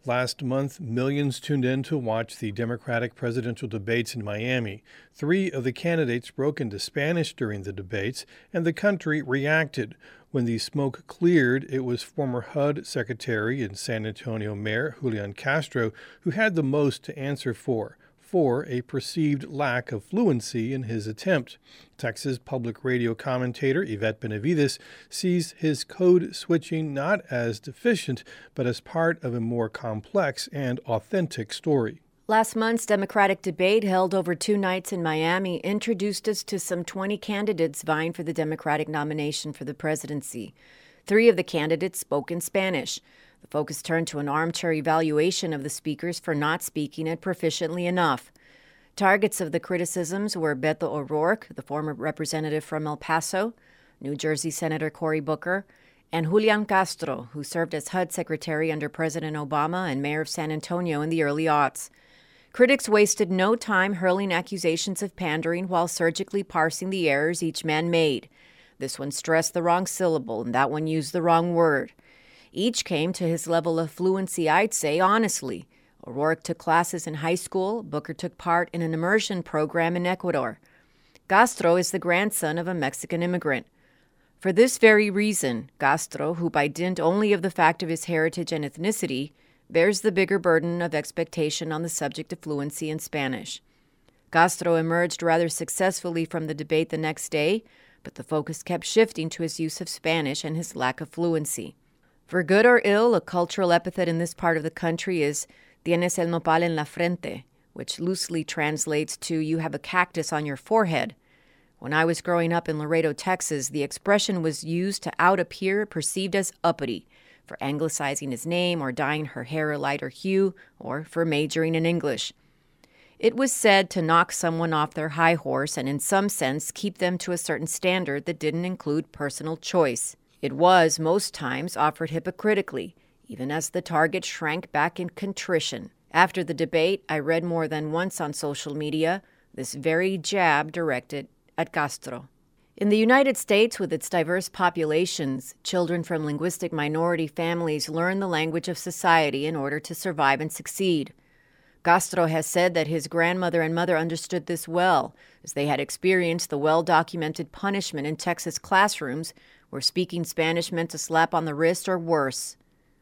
Last month, millions tuned in to watch the Democratic presidential debates in Miami. 3 of the candidates broke into Spanish during the debates, and the country reacted. When the smoke cleared, it was former HUD Secretary and San Antonio Mayor Julian Castro who had the most to answer for a perceived lack of fluency in his attempt. Texas public radio commentator Yvette Benavides sees his code switching not as deficient, but as part of a more complex and authentic story. Last month's Democratic debate, held over 2 nights in Miami, introduced us to some 20 candidates vying for the Democratic nomination for the presidency. 3 of the candidates spoke in Spanish. The focus turned to an armchair evaluation of the speakers for not speaking it proficiently enough. Targets of the criticisms were Beto O'Rourke, the former representative from El Paso, New Jersey Senator Cory Booker, and Julian Castro, who served as HUD Secretary under President Obama and Mayor of San Antonio in the early aughts. Critics wasted no time hurling accusations of pandering while surgically parsing the errors each man made. This one stressed the wrong syllable, and that one used the wrong word. Each came to his level of fluency, I'd say, honestly. O'Rourke took classes in high school. Booker took part in an immersion program in Ecuador. Castro is the grandson of a Mexican immigrant. For this very reason, Castro, who by dint only of the fact of his heritage and ethnicity, bears the bigger burden of expectation on the subject of fluency in Spanish. Castro emerged rather successfully from the debate the next day, but the focus kept shifting to his use of Spanish and his lack of fluency. For good or ill, a cultural epithet in this part of the country is tienes el nopal en la frente, which loosely translates to you have a cactus on your forehead. When I was growing up in Laredo, Texas, the expression was used to out a peer perceived as uppity, for anglicizing his name or dyeing her hair a lighter hue, or for majoring in English. It was said to knock someone off their high horse and in some sense keep them to a certain standard that didn't include personal choice. It was, most times, offered hypocritically, even as the target shrank back in contrition. After the debate, I read more than once on social media this very jab directed at Castro. In the United States, with its diverse populations, children from linguistic minority families learn the language of society in order to survive and succeed. Castro has said that his grandmother and mother understood this well, as they had experienced the well-documented punishment in Texas classrooms where speaking Spanish meant a slap on the wrist or worse.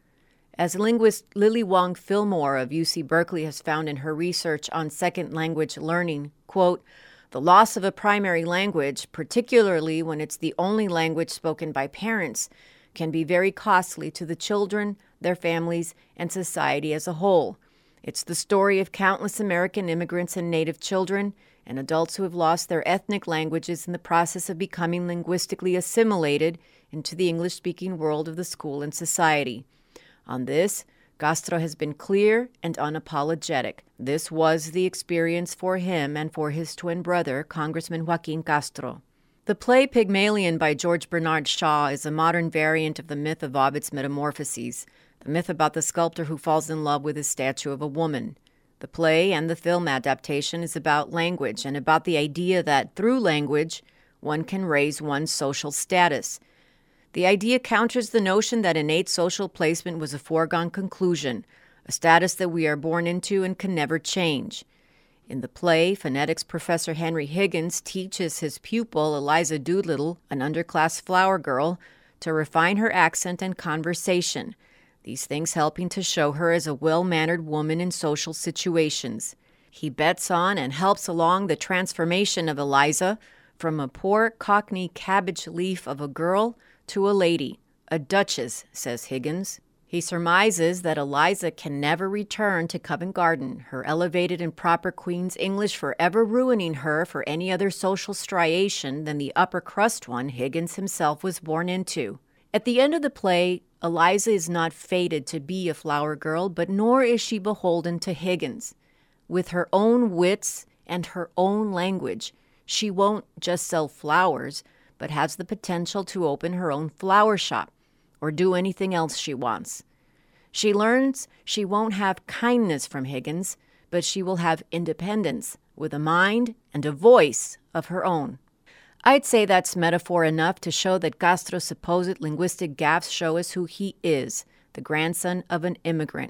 As linguist Lily Wong Fillmore of UC Berkeley has found in her research on second language learning, quote, the loss of a primary language, particularly when it's the only language spoken by parents, can be very costly to the children, their families, and society as a whole. It's the story of countless American immigrants and Native children and adults who have lost their ethnic languages in the process of becoming linguistically assimilated into the English-speaking world of the school and society. On this, Castro has been clear and unapologetic. This was the experience for him and for his twin brother, Congressman Joaquin Castro. The play Pygmalion by George Bernard Shaw is a modern variant of the myth of Ovid's Metamorphoses, the myth about the sculptor who falls in love with his statue of a woman. The play and the film adaptation is about language and about the idea that through language, one can raise one's social status. The idea counters the notion that innate social placement was a foregone conclusion, a status that we are born into and can never change. In the play, phonetics professor Henry Higgins teaches his pupil, Eliza Doolittle, an underclass flower girl, to refine her accent and conversation, these things helping to show her as a well-mannered woman in social situations. He bets on and helps along the transformation of Eliza from a poor Cockney cabbage leaf of a girl to a lady, a duchess, says Higgins. He surmises that Eliza can never return to Covent Garden, her elevated and proper Queen's English forever ruining her for any other social striation than the upper crust one Higgins himself was born into. At the end of the play, Eliza is not fated to be a flower girl, but nor is she beholden to Higgins. With her own wits and her own language, she won't just sell flowers, but has the potential to open her own flower shop or do anything else she wants. She learns she won't have kindness from Higgins, but she will have independence with a mind and a voice of her own. I'd say that's metaphor enough to show that Castro's supposed linguistic gaffes show us who he is, the grandson of an immigrant,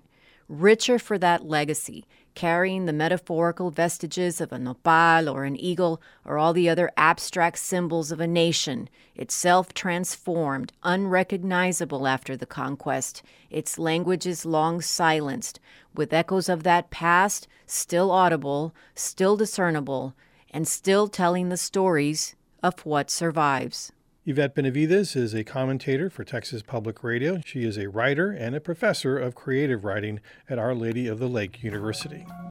richer for that legacy, carrying the metaphorical vestiges of a nopal or an eagle or all the other abstract symbols of a nation, itself transformed, unrecognizable after the conquest, its languages long silenced, with echoes of that past still audible, still discernible, and still telling the stories of what survives. Yvette Benavides is a commentator for Texas Public Radio. She is a writer and a professor of creative writing at Our Lady of the Lake University.